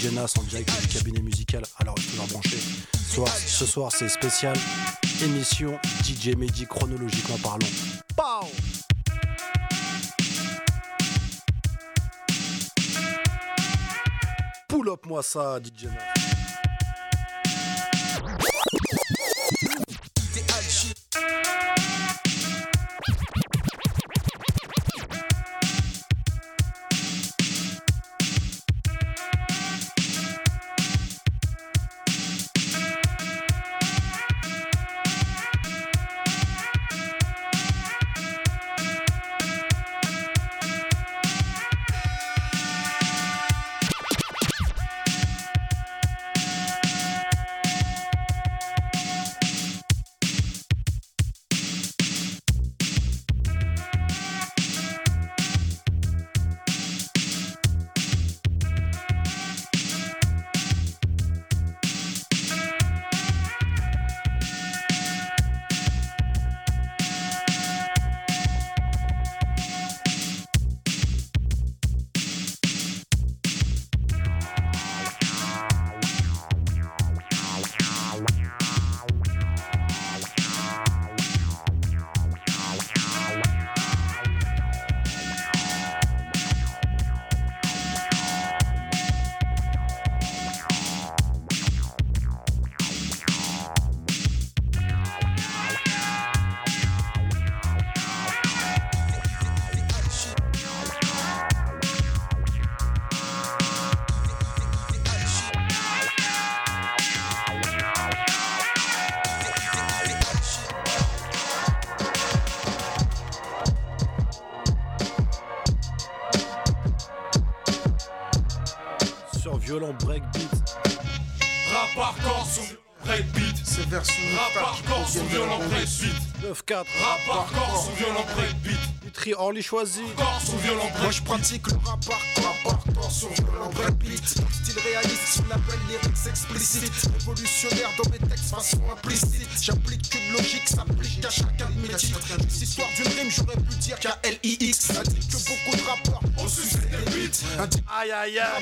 DJ Nas en direct du cabinet musical. Alors, il faut leur brancher. Ce soir, c'est spécial. Émission DJ Mehdi chronologiquement parlant. Pow! Pull up moi ça, DJ Nas. Violent breakbeat. Rap hardcore sur breakbeat. C'est version Rap hardcore sur violent breakbeat. 9-4. Rap hardcore sur violent breakbeat. Vitry Orly choisi. Hardcore sur violent breakbeat. Moi je pratique le rap hardcore sur violent breakbeat. Style réaliste sur la belle lyrics explicite. Révolutionnaire dans mes textes façon implicite. J'applique qu'une logique s'applique à chacun de mes titres. L'histoire d'une rime j'aurais pu dire K-L-I-X. Indique que beaucoup de rappeurs ont sucé des beats. Indique Aïe aïe aïe.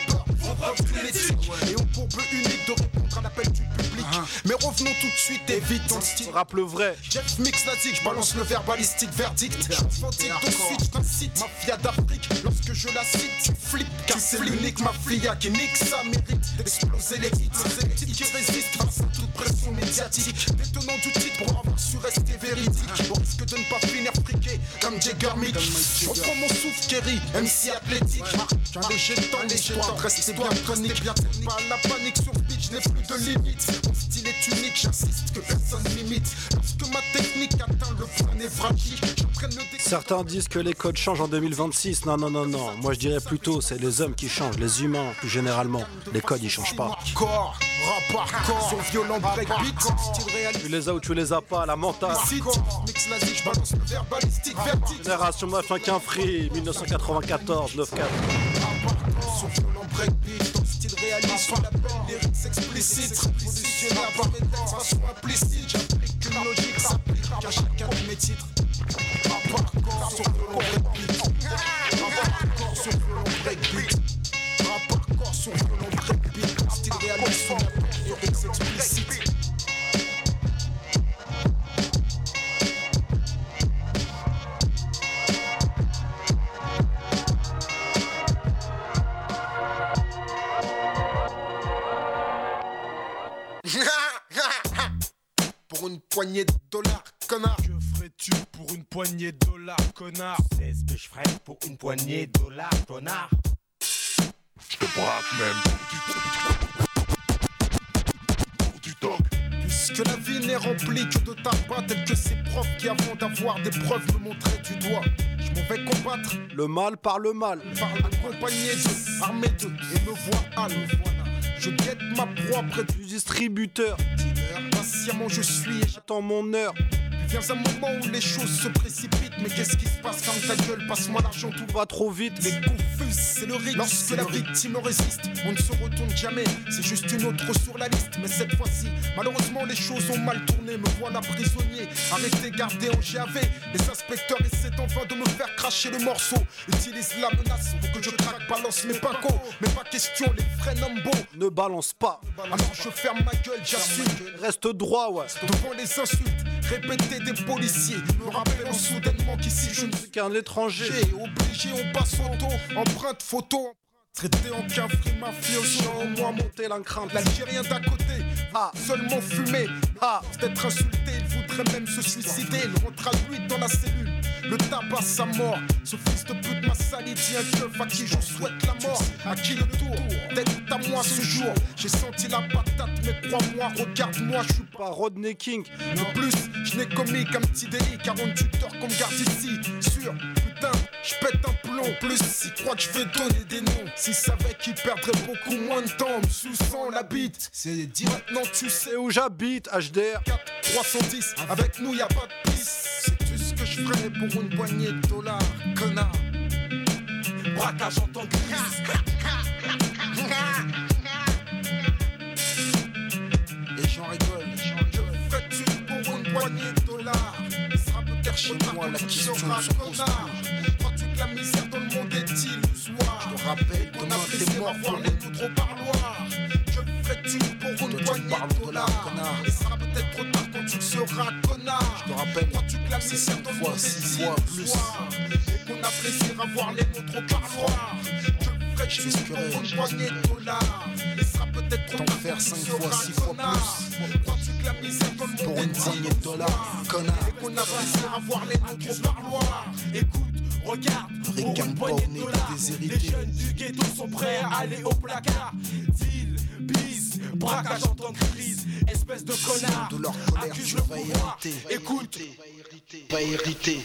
et ont pour but unique de répondre à l'appel du public. Mais revenons tout de suite et vite dans le style. Rap le vrai. Jeff Mix l'a dit, je balance le verbalistique verdict. J'enfantique de suite, t'incite, mafia d'Afrique. Lorsque je la cite, tu flippes. Car c'est l'unique mafia qui nique sa mérite d'exploser les hits. C'est les titres qui résistent face à toute pression médiatique. Détenant du titre pour avoir su rester véridique. Au risque de ne pas finir friqué comme Jagger Mick. Je reprends mon souffle, Kerry, MC athlétique. J'ai un léger temps, l'histoire reste bien chronique. Pas la panique sur pitch, n'ai plus de limite. Mon style est unique, j'insiste que personne m'imite. Lorsque ma technique atteint le point névralgique, j'entraîne le décor. Certains disent que les codes changent en 2026. Non, non, non, non. Moi je dirais plutôt c'est les hommes qui changent, les humains plus généralement. Les codes ils changent pas. Hardcore, rap hardcore, sur violent breakbeat, style réaliste. Tu les as ou tu les as pas, la mentale. Mix nazi, je balance le verbalistique verdict. Génération machin qu'un free, 1994, 9-4. Sur violent breakbeat, dans le style réaliste, sur la belle lyrics explicite. Révolutionnaire par mes textes, façon implicite. J'applique qu'une logique s'applique à chacun de mes titres. Rap hardcore sur violent breakbeat. Rap hardcore sur violent breakbeat. Rap hardcore sur violent breakbeat, dans le style réaliste, sur la belle lyrics explicite. Pour une poignée de dollars, connard. Que ferais-tu pour une poignée de dollars, connard? C'est ce que je ferais pour une poignée de dollars, connard. Je te braque même pour du toc. Puisque la vie n'est remplie que de tabac, tel que ces profs qui avant d'avoir des preuves me montraient du doigt. Je m'en vais combattre, Le mal par le mal. par accompagné d'eux, armé d'eux, et me vois hâle. Je guette ma proie près du Du distributeur. dealer. Patiemment je suis et J'attends mon heure. Vient un moment où les choses se précipitent. Mais qu'est-ce qui se passe? Ferme ta gueule, passe-moi l'argent, tout Va trop vite. les confus, c'est le rythme. Lorsque la victime résiste, on ne se retourne jamais. C'est juste une autre sur la liste. Mais cette fois-ci, malheureusement, les choses ont mal tourné. Me voilà prisonnier, arrêté, gardé en GAV. Les inspecteurs essaient en vain de me faire cracher le morceau. Utilisent la menace pour que je craque, balance mes pincos. Mais pas question, les vrais Nambo Ne balance pas. alors je ferme ma gueule, j'assume. Reste droit, ouais. Devant les insultes répétées des policiers, me rappelant soudainement qu'ici je ne suis Qu'un étranger. obligé, on passe photo, empreinte photo. Traité en qu'un free mafioso, en moi monter l'encrante. L'Algérien d'à côté, seulement fumé. D'être insulté, il voudrait même se suicider. Il rentre à lui dans la cellule, le tabac sa mort. Ce fils de pute m'a sali, dit un keuf à qui je souhaite la mort. À qui le tour d'être à moi ce jour. J'ai senti la patate, mais crois-moi, regarde-moi, je suis Pas Rodney King. de plus, je n'ai commis qu'un petit délit. 48 heures qu'on me garde ici. Sûr, putain, je pète un plomb. Plus, s'il croit que je vais donner des noms. S'il savait qu'il perdrait beaucoup moins de temps, me sous-sang la bite. C'est dit maintenant, tu sais C'est où j'habite, HDR. 4, 310, avec nous y'a pas de piste. Sais-tu ce que je ferais pour une poignée de dollars, connard? Braquage en tant que crise. Et j'en rigole, que ferais-tu pour une poignée de dollars? Il sera peut-être chez moi, la question se pose plus. Crois-tu que la misère dans le monde est illusoire? Je te rappelle, on a plaisir à voir les nôtres au parloir. Que ferais-tu pour une poignée de dollars? Il sera peut-être trop tard quand tu seras connard. Je te rappelle, crois-tu que la misère dans le monde est illusoire? Et qu'on a plaisir à voir les nôtres au parloir. Que ferais-tu pour une poignée de dollars? Il sera peut-être trop tard faire quand tu 5 seras fois, 6 fois connard. Crois-tu que la misère dans le monde Pour une est poignée de dollars, connard. et qu'on a plaisir à voir les nôtres au parloir? Écoute, regarde, pour une Ricane poignée pas, de on est dollars, déshérités. les jeunes du ghetto sont prêts à aller au placard. Deal, bise, braquage en temps de crise, espèce de connard. De leur colère, accuse tu le vas pouvoir. hériter. Écoute, Va hériter.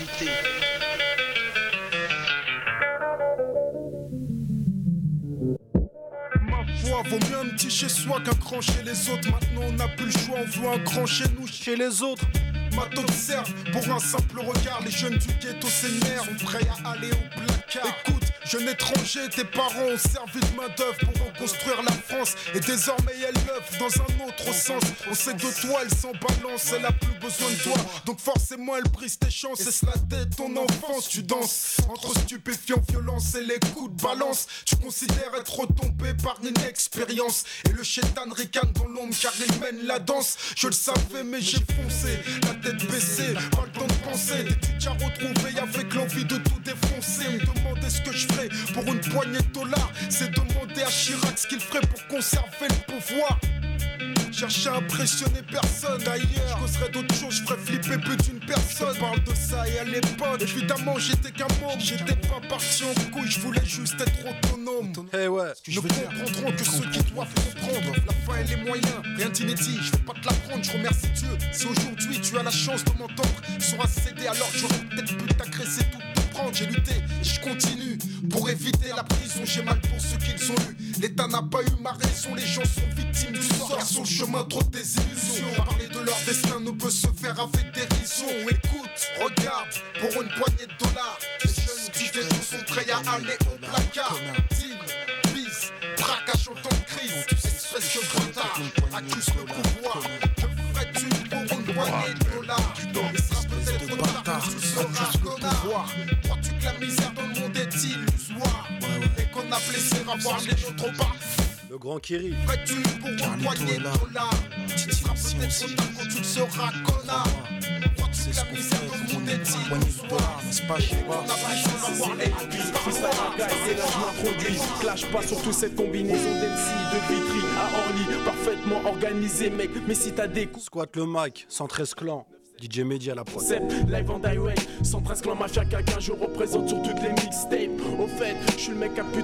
Ma foi, vaut mieux un petit chez soi qu'un grand chez les autres. Maintenant on n'a plus le choix, on veut un grand chez nous. Chez les autres. M'observe pour un simple regard. Les jeunes du ghetto s'énervent, sont prêts à aller au placard. Écoute, jeune étranger, tes parents ont servi de main d'œuvre pour reconstruire la France. Et désormais elle l'œuvre dans un autre sens. On sait de toi, elle s'en balance, elle a plus besoin de toi. Donc forcément elle brise tes chances. Et cela dès ton enfance, tu danses entre stupéfiants, violence et les coups de balance. Tu considères être retombé par inexpérience. Et le chétan ricane dans l'ombre car il mène la danse. Je le savais mais j'ai foncé, la tête baissée, pas le temps de penser. Des tuts à retrouver avec l'envie de tout défoncer. Me demander ce que je ferais pour une poignée de dollars, c'est demander à Chirac ce qu'il ferait pour conserver le pouvoir. Chercher à impressionner personne d'ailleurs. Je causerais d'autres choses, je ferais flipper plus d'une personne. Je parle de ça et à l'époque, évidemment j'étais qu'un môme. J'étais pas parti en couille, je voulais juste être autonome. Eh ouais. Ne comprendront que ceux qui doivent comprendre la fin et les moyens, rien d'inédit, je vais pas te l'apprendre, je remercie Dieu. Si aujourd'hui tu as la chance de m'entendre sur un CD, alors j'aurais peut-être pu t'agresser tout prendre. J'ai lutté et je continue pour éviter la prison, j'ai mal pour ceux qu'ils ont eu. L'État n'a pas eu ma raison, les gens sont victimes du sort. Sur le chemin trop de désillusions, parler de leur destin ne peut se faire avec dérision. Écoute, regarde, pour une poignée de dollars, les jeunes du ghetto sont prêts à aller au placard. Deal, bise, braquage en temps de crise, espèce de bâtard, accuse le pouvoir. Que ferais-tu pour une poignée de dollars? Il sera peut-être trop tard quand tu seras connard. Crois-tu que la misère dans le monde est illusoire et qu'on a plaisir à voir les autres au bar? Le grand Kiri. Ferais-tu pour une poignée de dollars? Il sera peut-être trop tard quand tu seras connard. Crois-tu que la misère dans le monde est illusoire et qu'on a plaisir à voir les autres au bar? Et là je m'introduis, clash pas sur toute cette combinaison d'MC, de Vitry à Orly, parfaitement organisé mec, mais si t'as des coups Squat le mic, 113 clans. DJ Mehdi à la prod. live en direct, 113 clans mafia caca, je représente sur toutes les mixtapes. Au fait, je suis le mec à plus 30 millions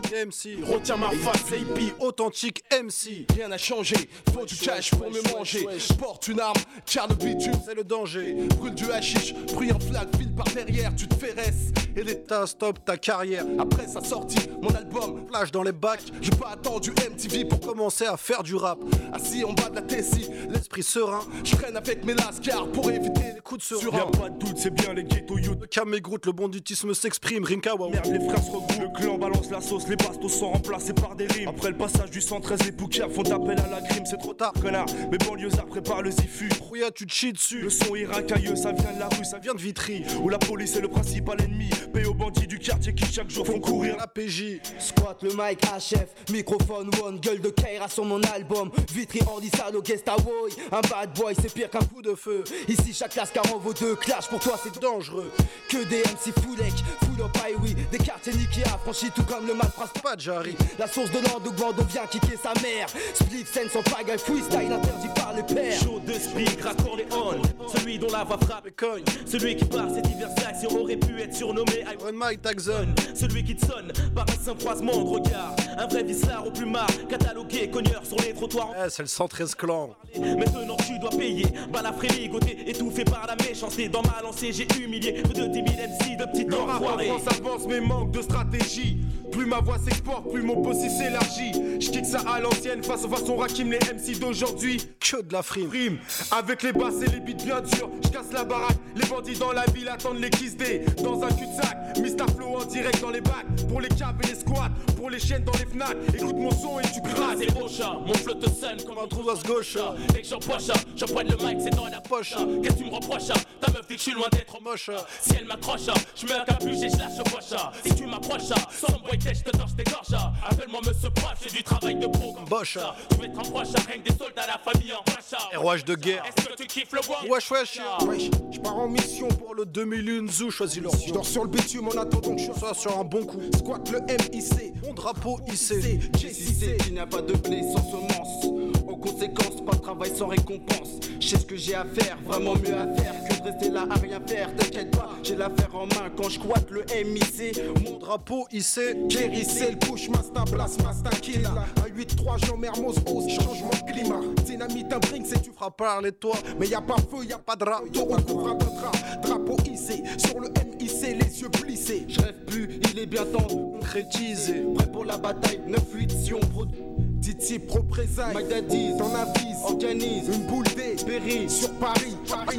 MC, Retiens ma face, AP, authentique MC. rien n'a changé, faut du cash pour me manger. Porte une arme, car le bitume, C'est le danger. brûle du hashish, bruit en flaque, file par derrière, tu te ferresses. Et les T'as stop ta carrière. après sa sortie, mon album, Flash dans les bacs. j'ai pas attendu MTV pour Commencer à faire du rap. assis en bas de la Tessie. L'esprit serein. Je traîne avec mes lascars pour éviter les Coup de sur serein. un pas de doute, c'est bien les ghetto youth. Le Cam et Groot, le banditisme s'exprime. Rinka waouh. Merde, les frères se regroupent, le clan balance la sauce, les bastos sont remplacés par des rimes. Après le passage du 113, les poucas font appel à la crime, c'est trop tard, connard. Mes banlieusards préparent le zifu. Rouya, tu te chies dessus. Le son est racailleux, ça vient de la rue, ça vient Vient de Vitry. où la police est le principal ennemi. Paye aux bandits du quartier qui chaque jour font courir. La PJ. Squat le mic HF, microphone one, gueule de Kaira sur mon album. Vitry Ordi Salo Gestawoy, un bad boy c'est pire qu'un coup de feu. Ici chaque classe car en vaut deux clash, pour toi c'est Dangereux. que des MC fullek, full up highway, des quartiers niqués affranchis tout comme le malphrase. Pas de Jarry. La source de l'Andougland, on vient kicker sa mère. Split scène sans pagaille, freestyle interdit par les pères. Chaud de speak, raccord les on. Celui dont la voix frappe Mais cogne. celui qui par ses diverses actions aurait pu être surnommé Run Mike Taxon. celui qui te sonne par un simple croisement de regard. Un vrai vislard au plumard, catalogué, cogneur sur les trottoirs. Eh, c'est le 113 clan. Maintenant tu dois payer. Balafré ligoté, étouffé par la méchanceté. Dans ma lancée, j'ai humilié plus de 10 000 MC de petites Le rap en enfoirés. France avance mais manque de stratégie. Plus ma voix s'exporte, plus mon boss s'élargit. J'kick ça à l'ancienne face aux façons Rakim, les MC d'aujourd'hui. Que de la frime. Prime, avec les basses et les beats bien durs, j'casse la baraque. Les bandits dans la ville attendent les Kiss Day. Dans un cul-de-sac, Mr. Flow en direct dans les bacs. Pour les caves et les squats, pour les chaînes dans les fnacs. Écoute mon son et tu Ah, crases. c'est beau chat, mon flow te sonne comme On trouve à ce gauche. Dès que j'empoche, je prends le mic, c'est dans la poche. Qu'est-ce que tu me reproches? Ta meuf dit que je suis loin d'être Moche. Si elle m'accroche, je mets un capuche et je lâche le poche. Si tu m'approches, sans boy je te torche tes gorges. Appelle-moi monsieur prof, c'est du travail de pro comme Boche. Tu veux être un proche, rien que des soldats, la famille en poche. ROH de guerre. Est-ce que tu kiffes le bois? Wesh, wesh. Wesh, j'pars en mission Pour le 2001 Zoo, choisis leur Je dors sur le bitume en attendant que je Soit sur un bon coup. squatte le MIC. Mon drapeau hissé. JCC, il n'y a pas de blé sans semence. En conséquence, pas de travail sans récompense. Je sais ce que j'ai à faire, vraiment mieux à faire que de rester là à rien faire. T'inquiète pas, j'ai l'affaire en main quand je squatte le MIC. Mon drapeau hissé. Kerry, c'est le push, Masta Blast, Masta Kill. Un 8-3, Jean Mermoz, ose, changement de climat. Dynamite, un drink, c'est tu Fera parler de toi. mais y a pas feu, y a pas de drap. Tout recouvre un peu de drap. Drapeau hissé, sur le MIC, les yeux plissés. Je rêve plus, il est bien temps. Concrétisé. Prêt pour la bataille, 9-8 si on produit. Titi pro présaille, My Daddy, t'en avises, organise, une boule D, Berry. sur Paris, Paris.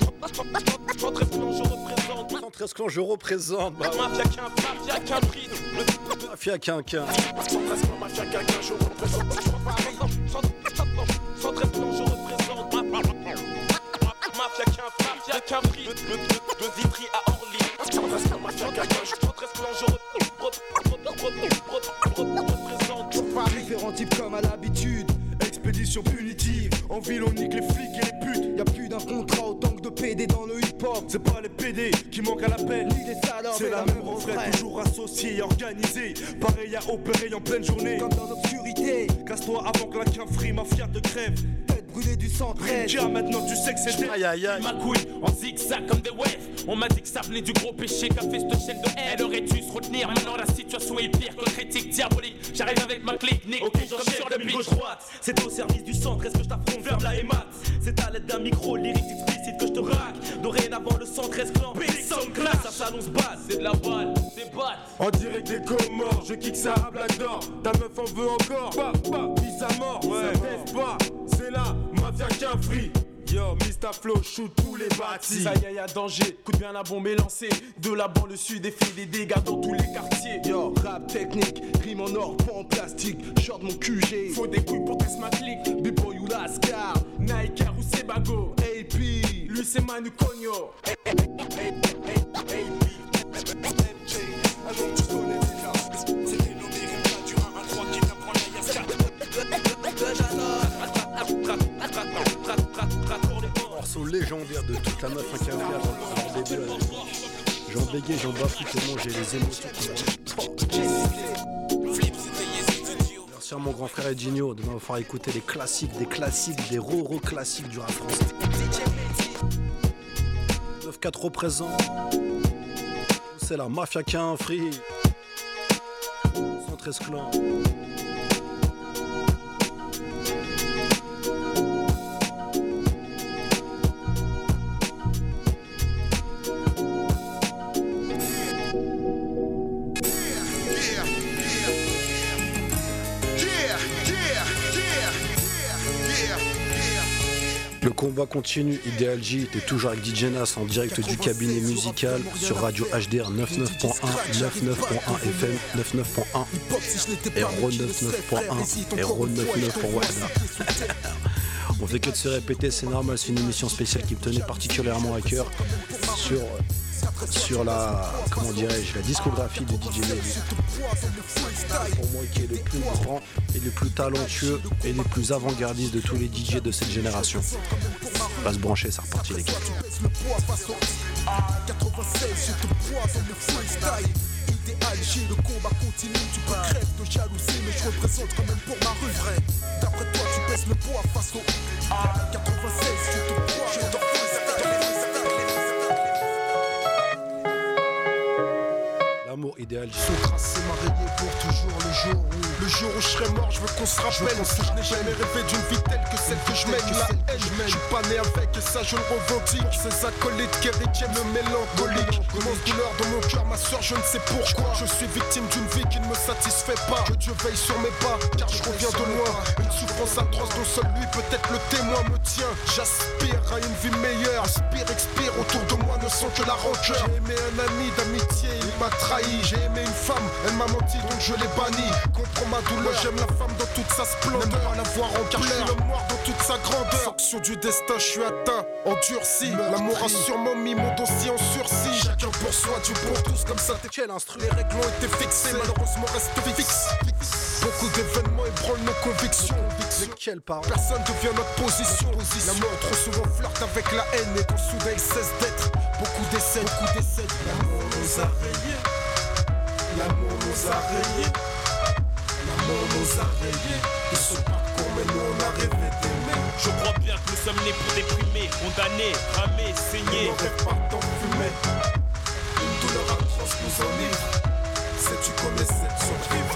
113 plans, je représente 113 clans, je représente. Bah, mafia qu'un prix. mafia quinquin. 113 plans, mafia qu'un je représente Paris. 113 plans, je représente mafia qu'un prix. De Vitry à Orly. 113 plans, mafia qu'un 113 plans, je représente Différents types comme à l'habitude. Expédition punitive, en ville on nique les flics et les putes. Y'a plus d'un contrat autant que de PD dans le hip-hop. C'est pas les PD qui manquent à l'appel. Ni les salopes C'est et la même refrain, toujours associé et organisé. Pareil à opérer en pleine journée. comme dans l'obscurité. Casse-toi avant que la quinfrie, mafia de crève. Tête brûlée du 113. Tiens, maintenant tu sais que c'est Aïe aïe aïe. ma couille en zigzag comme des waves. On m'a dit que ça venait du gros péché qu'a fait cette chaîne de haine. Elle aurait dû se retenir, maintenant la situation est pire que critique diabolique. J'arrive avec ma clique, nique, Ok, comme sur le beat. gauche-droite. C'est au service du centre, est-ce que je t'affronte vers la émat? C'est à l'aide d'un micro lyrique explicite que je te braque. Dorénavant le 113 clan, big sound class. Ça s'annonce basse, c'est de la balle, des battes. En direct des Comores, je kick ça à Black d'or. Ta meuf en veut encore, pisse à mort, ça teste pas. C'est là, mafia qu'un free. Yo, Mr. Flow shoot tous les bâtis. Ça y est, y'a danger, coûte bien la bombe est lancée. De la banlieue sud et fait des dégâts dans tous les quartiers. Yo, rap technique, rime en or, pas en plastique. Short mon QG, Faut des couilles pour test ma clique. B-boy ou Lascar, Nike ou Sebago. AP. Lui c'est Manu Cogno. Morceau légendaire de toute la meuf incarnée. J'en bégaye, j'en bafouille tellement j'ai les émotions qui Merci à mon grand frère Edinho de m'avoir fait écouter des classiques, des roro classiques du rap français. 9-4 représente. C'est la mafia qui a un free. 13 clans. Le combat continue, Idéal J, t'es toujours avec DJ Nas en direct du cabinet musical sur Radio HDR 99.1, 99.1 FM, 99.1, Hero 99.1, Hero 99.1. On fait que de se répéter, c'est normal, c'est une émission spéciale qui me tenait particulièrement à cœur sur la, comment dirais-je, la discographie de DJ Mehdi. Pour moi qui est le plus grand et le plus talentueux et le plus avant-gardiste de tous les DJ de cette génération. On va se brancher, c'est reparti les gars. Idéal, j'ai le combat continue, tu peux crève de jalousie, mais je représente quand même pour ma rue, vrai. D'après toi, tu baisses le poids face au 96, je te bois, je t'en L'amour idéal. Son tracé m'a rayé pour toujours le jour où je serai mort, je veux qu'on se rappelle. Je n'ai jamais rêvé d'une vie telle que celle que je mène. La haine, je suis pas né avec et ça je le revendique. Ces acolytes qui retiennent le mélancolique. Immense douleur dans mon cœur, ma soeur, je ne sais pourquoi. Je suis victime d'une vie qui ne me satisfait pas. Que Dieu veille sur mes pas, car je reviens de loin. Une souffrance atroce dont seul lui peut-être le témoin me tient. J'aspire à une vie meilleure. Inspire, expire, autour de moi ne sont que la rancœur. J'ai aimé un ami d'amitié, il m'a trahi. J'ai aimé une femme, elle m'a menti donc je l'ai bannie. Comprends ma douleur, j'aime la femme dans toute sa splendeur. N'aime pas la voir en car je suis le noir dans toute sa grandeur. Sanction du destin, je suis atteint, endurci. L'amour a sûrement mis mon dossier en sursis. Chacun pour soi, Dieu pour tous, comme ça t'es quel instru. Les règles ont été fixées, malheureusement reste fixe. Beaucoup d'événements ébranlent nos convictions. Lesquelles parlent? Personne devient notre position. L'amour trop souvent flirte avec la haine et quand soudain il cesse d'être. Beaucoup décèdent. L'amour nous a rayés. L'amour nous a rayés. L'amour nous a rayés. De ce parcours, mais nous on a rêvé d'aimer. Je crois bien que nous sommes nés pour déprimer, condamnés, ramer, saigner. On rêve pas d'en fumer. Une douleur atroce nous enivre. Sais-tu qu'on essaie de survivre?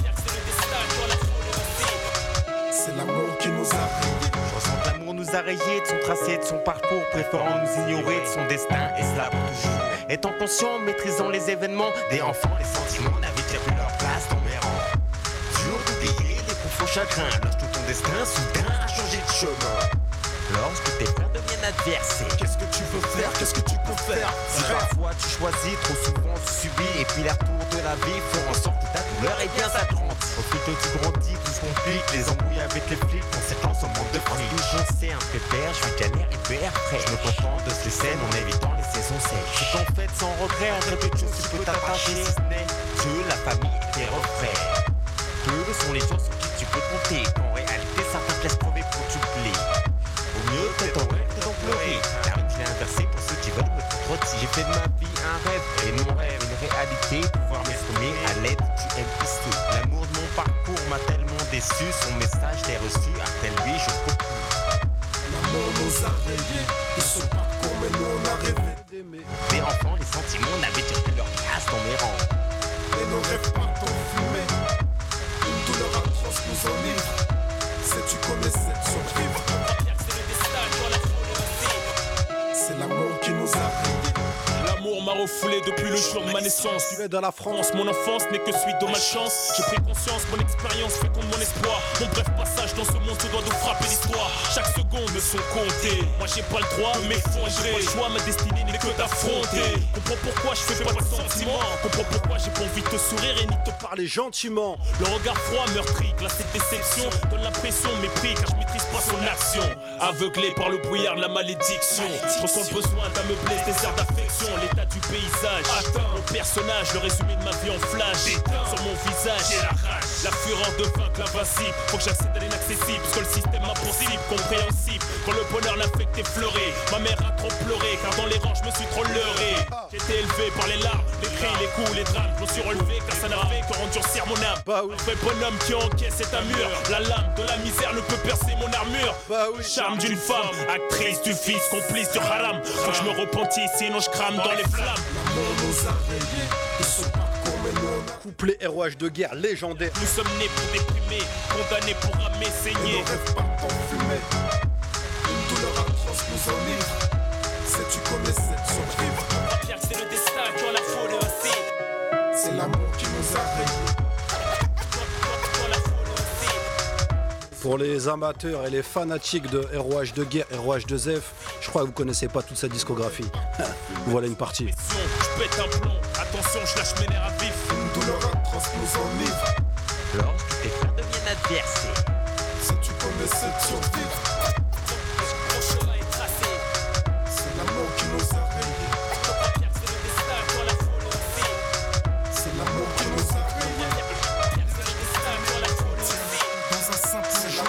C'est l'amour qui nous a rayés. Je ressens que l'amour nous a rayés de son tracé, de son parcours, préférant nous ignorer de son destin, et cela pour toujours. Étant conscient, maîtrisant les événements, des enfants, les sentiments n'avaient déjà plus leur place dans mes rangs. Dur d'oublier les profonds chagrins, lorsque ton destin soudain a changé de chemin. Lorsque tes frères deviennent adversaires, qu'est-ce que tu veux faire? Qu'est-ce que tu peux faire? Si parfois tu choisis, trop souvent tu subis, et puis les retours de la vie font en sorte que ta douleur est bien s'agrandit. Au fil que tu grandis, tout se complique, les embrouilles avec les flics, conséquence au manque de fric. Je sais un pépère, je suis galère et père prêt. Je me contente de ces scènes en évitant les saisons sèches. C'est qu'en fait sans regret, à très peu de choses tu peux t'attacher, si ce n'est que la famille et tes refrains. Peu sont les gens sur qui tu peux compter, qu'en réalité certains te laissent crever pour t'oublier. Au mieux peut-être en rêve que d'en pleurer. La routine est inversée pour ceux qui veulent me contredire. J'ai fait de ma vie un rêve et mon rêve une réalité. Pouvoir m'exprimer à l'aide du MIC. L'amour de mon parcours m'a tellement déçu. Son message l'ai reçu, après lui je conclue. L'amour nous a rayés de ce parcours, mais nous on a rêvé d'aimer. Des enfants, les sentiments n'avaient déjà plus leur place dans mes rangs. Et nos rêves partent en fumée. Une douleur atroce nous enivre. Sais-tu qu'on essaie de survivre? C'est l'amour qui nous a rayés. L'amour m'a refoulé depuis le jour de ma naissance. Tu es dans la France. Mon enfance n'est que suite de malchance. J'ai pris conscience, mon expérience féconde mon espoir. Mon bref passage dans ce monde se doit de frapper l'histoire. Chaque seconde me sont comptées. Moi j'ai pas le droit de m'effondrer. J'ai pas le choix, ma destinée n'est que d'affronter. Comprends pourquoi je fais pas de sentiments. Comprends pourquoi j'ai pas envie de te sourire et ni de te parler gentiment. Le regard froid meurtri, glacé de déception, donne l'impression de mépris car je maîtrise pas son action. Aveuglé par le brouillard de la malédiction, je ressens le besoin d'ameubler ce désert d'affection. L'état du paysage, mon personnage, le résumé de ma vie en flash. Sur mon visage, j'ai la rage, la fureur de vaincre l'invincible. Faut que j'accède à l'inaccessible, parce que le système impossible, compréhensible. Quand le bonheur n'a fait que t'effleurer, ma mère a trop pleuré, car dans les rangs je me suis trop leurré. J'étais élevé par les larmes, les cris, les coups, les drames. Je me suis relevé car ça n'a fait que endurcir mon âme. Un vrai bonhomme qui encaisse est un mur. La lame de la misère ne peut percer mon armure. Charme d'une femme, actrice du fils, complice du haram. Faut que je me repentisse, sinon je crame dans les flammes. L'amour nous a rayés de ce parcours, mais nous on a couplet ROH de guerre légendaire. Nous sommes nés pour déprimer, condamnés pour ramer, Et saigner. nos rêves partent en fumée. Une douleur atroce nous enivre. Sais-tu connais cette survivre? Pierre, c'est le destin quand la folie aussi. C'est l'amour qui nous a rayés. Quand la folie aussi. Pour les amateurs et les fanatiques de ROH de guerre, ROH de Zef, je crois que vous connaissez pas toute sa discographie. Voilà une partie. Je pète un plomb, attention, je lâche mes nerfs à vif. Une douleur atroce nous enivre. Lorsque tes frères deviennent adversaires. Sais-tu connais cette survivre? Mon chemin est tracé. C'est l'amour qui nous a rayés. Pierre, c'est le destin quand la folie aussi. C'est l'amour qui nous a rayés. Pierre, c'est le destin quand la folie aussi. Dans un simple jour,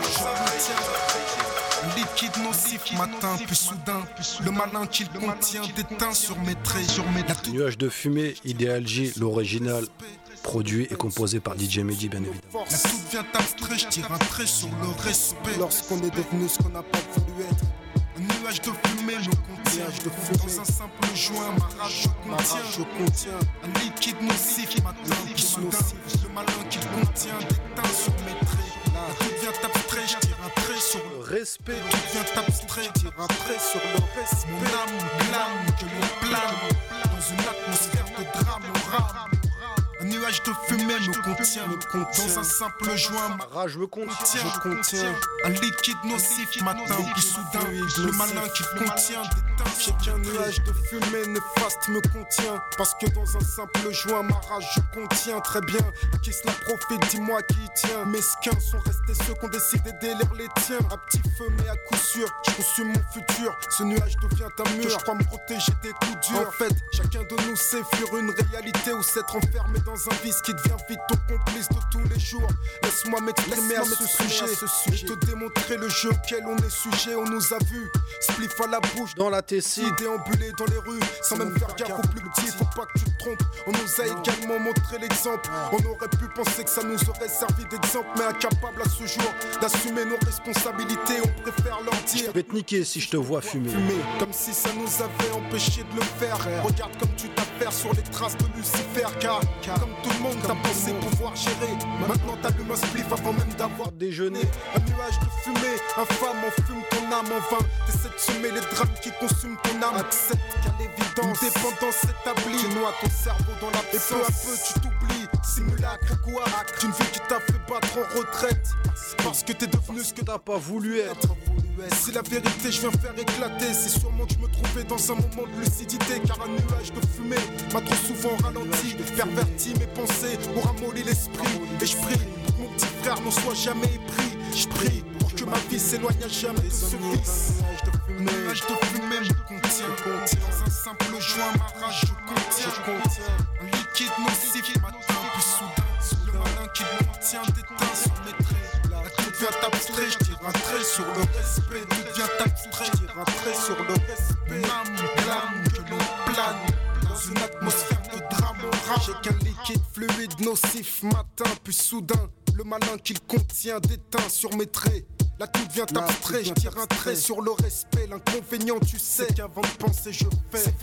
liquide nocif, matin puis soudain. Le malin qu'il contient déteint sur mes traits. Nuage de fumée, Idéal J, l'original, produit et composé par DJ Mehdi, bien évidemment. La toute vient abstrait, je tire un trait sur le respect. Lorsqu'on est devenu ce qu'on n'a pas voulu être. Un nuage de fumée me contient. Dans un simple joint, ma rage je contiens. Un liquide nocif, matin puis soudain. Le malin qu'il contient déteint sur mes traits. La toute vient abstrait, je tire un trait sur le Respect. tout vient abstrait, tire un trait sur le respect. Mon âme clame que l'on plane dans une atmosphère de drame rame. Un nuage de fumée me contient. Dans un simple joint, ma Rage me contient. je contiens un liquide nocif matin puis soudain le malin qu'il contient déteint qu'un nuage de fumée néfaste me contient parce que dans un simple joint ma rage je contiens très bien qui se la profite dis-moi qui y tient mesquins sont restés ceux qui ont décidé d'élire les tiens à petit feu mais à coup sûr je consume mon futur ce nuage devient un mur je crois me protéger des coups durs en fait chacun de nous sait fuir une réalité ou s'être enfermé dans un vice qui devient vite ton complice de tous les jours laisse-moi m'exprimer à ce sujet et te démontrer le jeu auquel on est sujet. On nous a vus, spliff à la bouche, Dans la Tessie, déambuler dans les rues, sans même faire gaffe au plus petit. Faut pas que tu te trompes. On nous a également montré l'exemple. On aurait pu penser que ça nous aurait servi d'exemple, mais incapable à ce jour d'assumer nos responsabilités. On préfère leur dire. je vais te niquer si je te vois fumer. Comme si ça nous avait empêché de le faire. Regarde comme tu t'affaires sur les traces de Lucifer. Car comme tout le monde, t'as pensé pouvoir gérer. Maintenant t'allumes un spliff avant même d'avoir Déjeuner. un nuage de fumée, infâme, enfume ton âme en vain. T'essaies de semer les drames qui consument ton âme. Accepte qu'à l'évidence, une dépendance s'établit. Tu noies ton cerveau dans l'absence. Et peu à peu tu t'oublies, simulacre ou quoi. D'une vie qui t'a fait battre en retraite. Parce que t'es devenu ce que T'as pas voulu être. si la vérité je viens faire éclater, c'est sûrement que je me trouvais dans un moment de lucidité. Car un nuage de fumée m'a trop souvent ralenti, perverti mes pensées, ou ramolli l'esprit. Et je prie pour que mon petit frère n'en soit jamais épris. Je prie pour que ma vie s'éloigne à jamais de ce vice. Un nuage de fumée me contient. Dans un simple joint ma rage je contiens. Un liquide nocif matin puis soudain. Le malin qui me contient déteint sur mes traits. Tout devient abstrait, je tire un trait sur le respect. Tout devient abstrait, je tire un trait sur le respect. L'âme clame que l'on plane dans une atmosphère de drame rare. J'ai qu'un liquide fluide nocif matin puis soudain. Le malin qu'il contient déteint sur mes traits. Là tout devient abstrait, je tire un trait sur le respect. L'inconvénient tu sais qu'avant de penser je fais.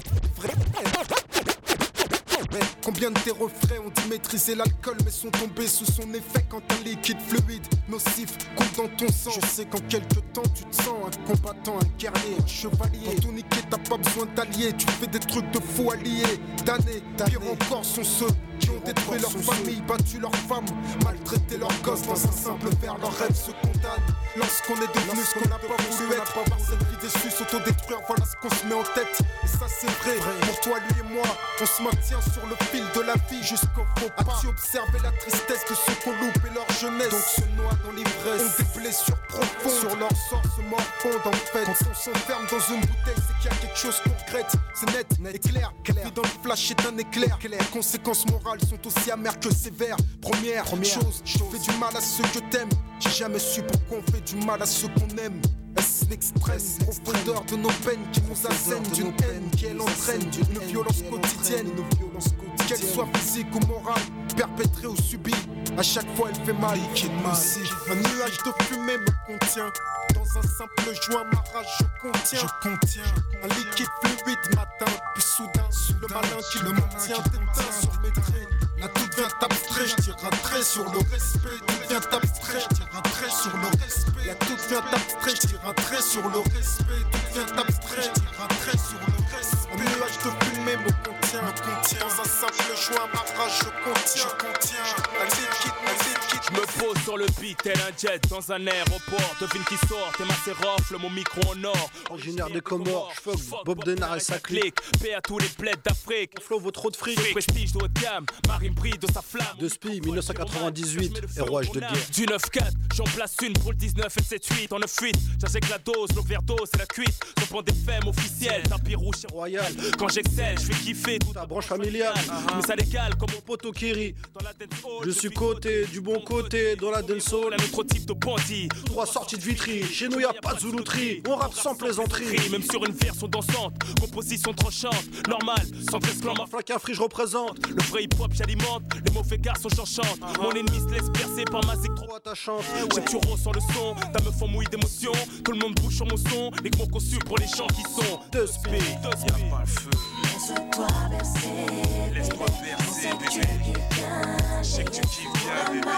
Combien de tes refrains ont dit maîtriser l'alcool mais sont tombés sous son effet quand un liquide fluide nocif coule dans ton sang. Je sais qu'en quelques temps tu te sens un combattant, un guerrier, un chevalier. Pour tout niquer t'as pas besoin d'alliés, tu fais des trucs de fous alliés. Damnés, pire encore sont ceux qui ont détruit leur famille, battu leurs femmes, maltraité leurs gosses dans un simple verre. Leurs rêves se condamnent lorsqu'on est devenu ce qu'on n'a pas voulu être. Par cette vie déçue, s'autodétruire, voilà ce qu'on se met en tête. Et ça c'est vrai, pour toi, lui et moi, on se maintient sur le fil de la vie jusqu'au faux pas. As-tu observé la tristesse de ceux qui ont loupé leur jeunesse, donc se noient dans l'ivresse, ont des blessures profondes, sur leur sort se morfondent en fait. Quand on s'enferme dans une bouteille, c'est qu'il y a quelque chose qu'on regrette. C'est net et clair, vie dans le flash est un éclair. Les conséquences morales sont aussi amères que sévères. Première chose, tu fais du mal à ceux que t'aimes. J'ai jamais su pourquoi on fait du mal à ceux qu'on aime. Est-ce l'extrême profondeur de nos peines qui nous assènent d'une haine qui elle entraîne une violence quotidienne, qu'elle soit physique ou morale, perpétrée ou subie, à chaque fois elle fait mal. Un nuage de fumée me contient. Dans un simple joint ma rage je contiens. Un liquide fluide matin puis soudain le malin qui le maintient déteint sur mes traits. Là tout devient abstrait, je tire un trait sur le respect. Tout devient abstrait, je tire un trait sur le respect. Là tout devient abstrait, je tire un trait sur le respect. Tout devient abstrait, je tire un trait sur le respect. Un nuage de fumée me contient. Dans un simple choix, ma rage je contiens. Un liquide. Je me pose sur le beat, tel un jet dans un aéroport. Devine qui sort, t'es ma sérofle, mon micro en or. Originaire des Comores, j'fuck Bob Denard et sa clique. Paix à tous les plaids d'Afrique. Mon flow vaut trop de fric. Prestige de haut de gamme, Marine brille de sa flamme. De Spi, 1998, héroïge de guerre. Du 9-4, j'en place une pour le 19 et le 7-8. En 9-8, j'injecte la dose, l'overdose et la cuite. Sur des femmes officielles, tapis rouge et royal. Quand j'excelle, je fais kiffer toute ta branche familiale. Mais ça l'égale comme mon poteau Kiri. Je suis côté, du bon côté, dans la dancehall. Un autre type de bandit. 3 sorties de Vitry, chez nous y'a pas de zoulouterie. On rappe sans plaisanterie. Même sur une version dansante, composition tranchante. Normal, sans clans, ma flaque un free, je représente. Le vrai hip-hop, j'alimente. Les mauvais garçons, j'enchante. Mon ennemi se laisse percer par ma zig trop attachante. J'ai tu ressens le son, ta meuf en mouille d'émotion. Tout le monde bouge sur mon son. Les gros conçus pour les gens qui sont de speed. Y'a pas le feu. Laisse-toi bercer. Laisse-toi bercer, bébé. Je sais que tu kiffes bien, bébé.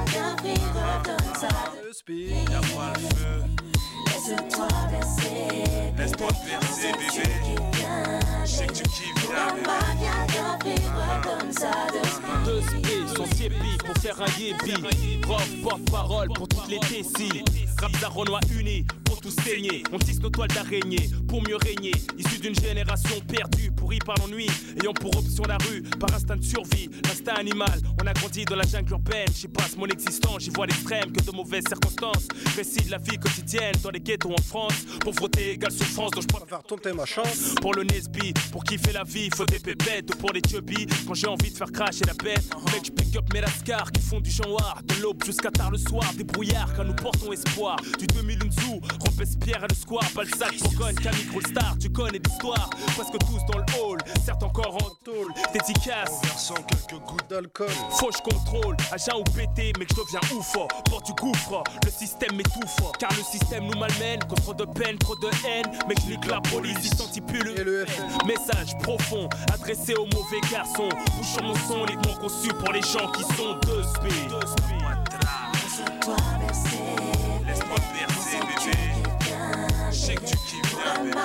De speed. Y'a pas le feu. Laisse-toi bercer. Laisse-toi bercer, bébé. Je sais que tu kiffes bien, bébé. Deux speed, son siépi pour faire un yébi. Prof, porte-parole pour toutes les tessis. Rap Zaronois unis pour tous saigner. On tisse nos toiles d'araignée pour mieux régner. Issu d'une génération perdue, pourrie par l'ennui. Ayant pour option la rue, par instinct de survie. L'instinct animal, on a grandi dans la jungle urbaine. J'y passe mon existence, j'y vois l'extrême que de mauvaises circonstances. Récit de la vie quotidienne dans les ghettos en France. Pauvreté égale souffrance, donc je peux faire tomber ma chance. Pour le Nesby, pour kiffer la vie, faut des pépettes. Pour les chubby, quand j'ai envie de faire cracher la bête. Mec, je pick up mes lascars qui font du chanroir. De l'aube jusqu'à tard le soir, des brouillards car nous portons espoir. Du 2000 Unzu, Robespierre et le square. Balzac, Bourgogne, Camille, Star, tu connais l'histoire. Presque tous dans le hall, certes encore en tôle. Dédicace, en versant quelques gouttes d'alcool. Faut je contrôle, agent ou pété, mais je deviens ouf. Porte du gouffre, le système m'étouffe. Car le système nous malmène, cause trop de peine, trop de haine. Mec, je nique la police, il stipule et le FN. Message profond, adressé aux mauvais garçons. Bouche sur mon son, uniquement conçu pour les gens qui sont de speed. Laisse-toi bercer. Laisse-moi bercer, bébé. Je sais que tu kiffes bien, bébé.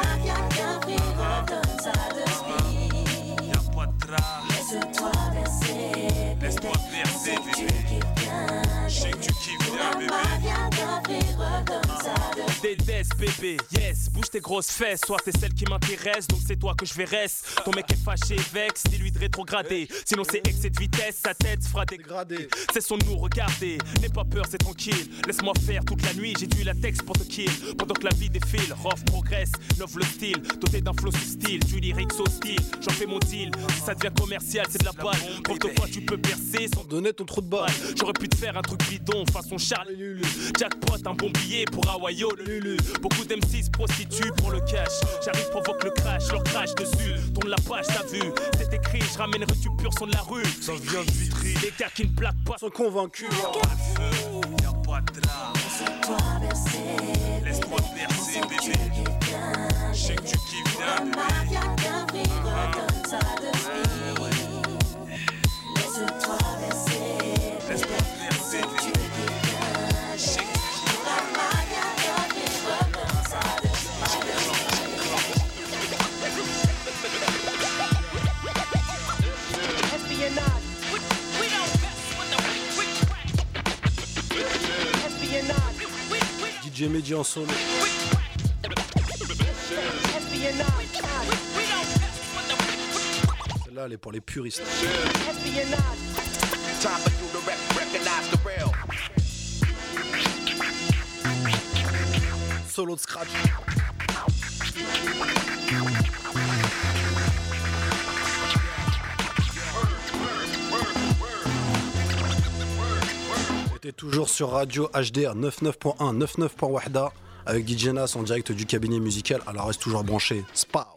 Y'a pas de drap. Laisse-toi bercer. Laisse-moi bercer, bébé. Je sais que tu kiffes bien, bébé. Dédès, bébé, yes, bouge tes grosses fesses. Soit t'es celle qui m'intéresse, donc c'est toi que je vais reste. Ton mec est fâché, vexe, dis-lui de rétrograder. Sinon c'est excès de vitesse, sa tête se fera dégrader. Cessons de nous regarder, n'aie pas peur, c'est tranquille. Laisse-moi faire toute la nuit, j'ai du latex pour te kill. Pendant que la vie défile, Rof progresse, innove le style. Doté d'un flow sous style, du lyrics hostile. J'en fais mon deal, si ça devient commercial, c'est de la balle. Preuve de quoi tu peux percer sans donner ton trou de balle. J'aurais pu te faire un truc bidon, façon Charles et Lulu. Jackpot, un bon billet pour Hawaïo, le Lulu. Beaucoup d'M6 prostituent pour le cash. J'arrive, provoque le crash, leur crash dessus. Tourne la page, t'as vu, c'est écrit, je ramènerai du pur son de la rue. Ça vient de Vitry. Les gars qui ne plaquent pas sont convaincus. Y'a pas de feu, y'a pas de drap. Laisse-toi bercer. Laisse-moi bercer, bébé. Je sais que tu kiffes bien, bébé. Laisse-toi bercer. Laisse-moi bercer, bébé. Je sais que tu kiffes DJ Mehdi en solo. Celle-là, elle est pour les puristes. Solo de scratch. T'es toujours sur Radio HDR 99.1, 99.1 avec DJ Nas en direct du cabinet musical. Alors reste toujours branché. Spa.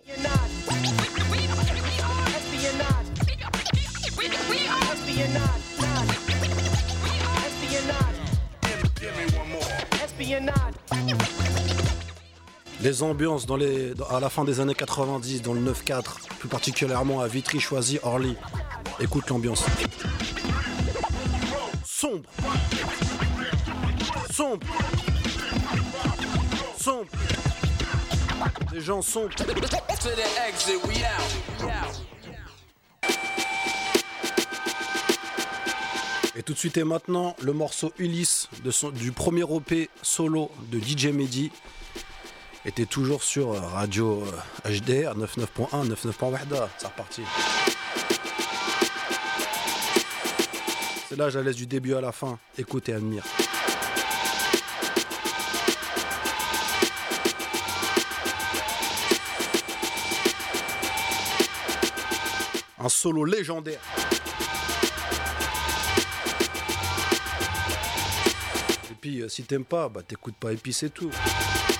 Les ambiances à la fin des années 90 dans le 9-4, plus particulièrement à Vitry, Choisy, Orly. Écoute l'ambiance. Sombre. Sombre. Sombre. Les gens sombres. Et tout de suite et maintenant, le morceau Ulysse du premier EP solo de DJ Mehdi était toujours sur Radio HDR 99.1, 99.1. C'est reparti. C'est là, je la laisse du début à la fin. Écoute et admire. Un solo légendaire. Et puis si t'aimes pas, bah t'écoutes pas et puis c'est tout.